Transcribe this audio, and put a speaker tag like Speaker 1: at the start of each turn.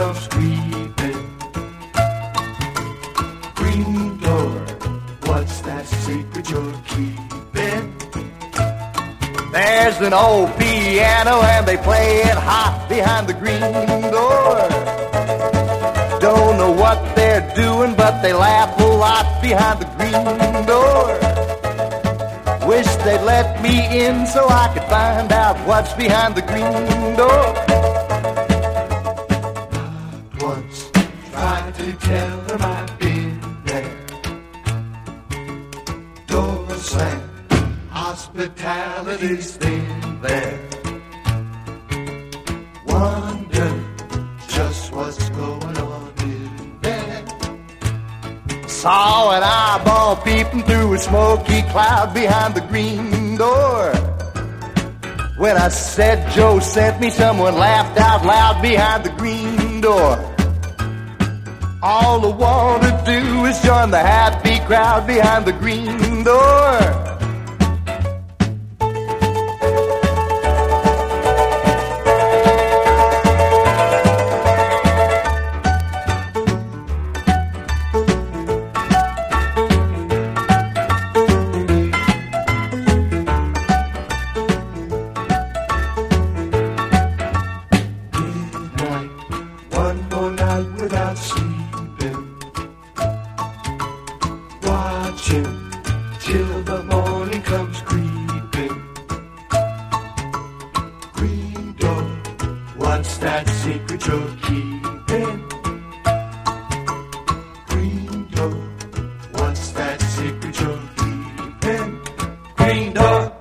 Speaker 1: comes creeping. Green door, what's that secret you're keeping?
Speaker 2: There's an old piano and they play it hot behind the green door. Don't know what they're doing, but they laugh a lot behind the green door. Wish they'd let me in so I could find out what's behind the green door.
Speaker 1: Once tried to tell them I've been there. Door slammed, hospitality's thin there. Wonder just what's going on in there.
Speaker 2: Saw an eyeball peeping through a smoky cloud behind the green door. When I said Joe sent me, someone laughed out loud behind the green door. All I want to do is join the happy crowd behind the green door.
Speaker 1: One more night without sleeping, watching till the morning comes creeping. Green door, what's that secret you're keeping? Green door, what's that secret you're keeping? Green door.